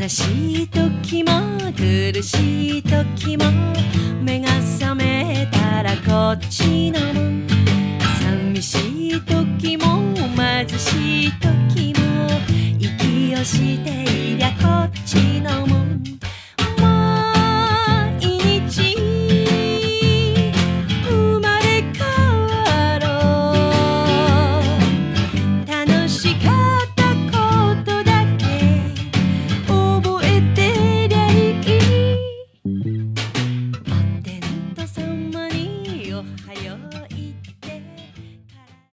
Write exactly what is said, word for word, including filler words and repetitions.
悲しい時も苦しい時も目が覚めたらこっちのもん。寂しい時も貧しい時も息をして